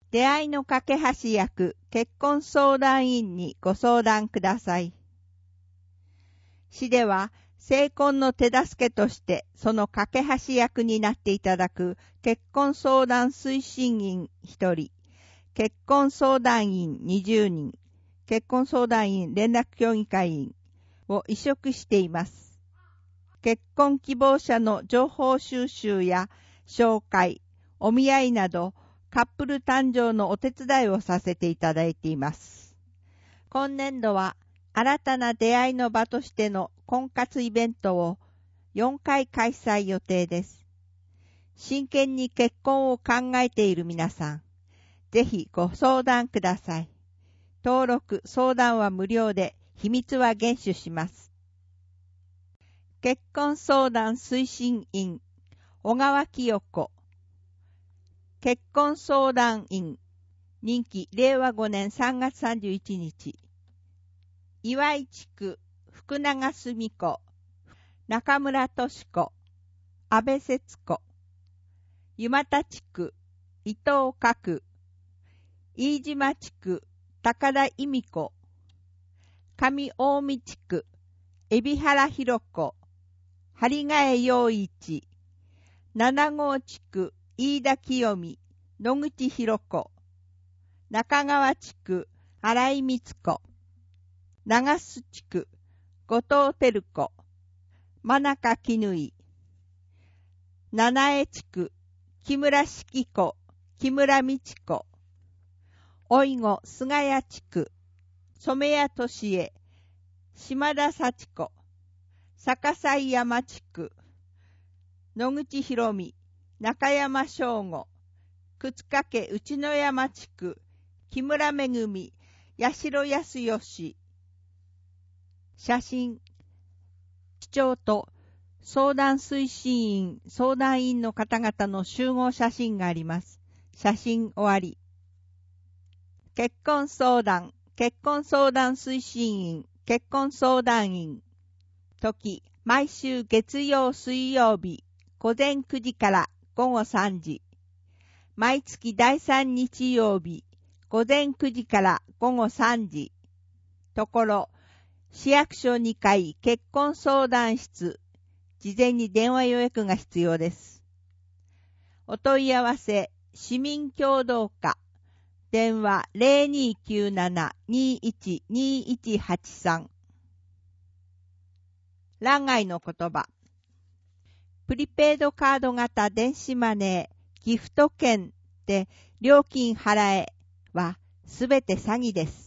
出会いの架け橋役結婚相談員にご相談ください。市では成婚の手助けとしてその架け橋役になっていただく結婚相談推進員1人、結婚相談員20人、結婚相談員連絡協議会員を委嘱しています。結婚希望者の情報収集や紹介、お見合いなどカップル誕生のお手伝いをさせていただいています。今年度は新たな出会いの場としての婚活イベントを4回開催予定です。真剣に結婚を考えている皆さん、ぜひご相談ください。登録・相談は無料で、秘密は厳守します。結婚相談推進員、小川清子。結婚相談員、任期令和5年3月31日。岩井地区、福永澄子、中村敏子、安倍節子。湯俣地区、伊藤角。飯島地区、高田恵美子。上近江地区、海老原弘子。針ヶ江陽一。七郷地区、飯田清美、野口博子。中川地区、新井光子。長須地区、後藤照子。真中絹。七重地区、木村式子、木村美智子。おいご菅谷地区、染谷俊恵、島田幸子。逆西山地区、野口博美、中山翔吾。朽掛内野山地区、木村めぐみ、八代康義。写真、市長と相談推進員、相談員の方々の集合写真があります。写真終わり。結婚相談推進員、結婚相談員。時、毎週月曜水曜日、午前9時から午後3時。毎月第3日曜日、午前9時から午後3時。ところ、市役所2階結婚相談室。事前に電話予約が必要です。お問い合わせ、市民協働課。電話 0297-212183。欄外の言葉。プリペイドカード型電子マネー、ギフト券で料金払えはすべて詐欺です。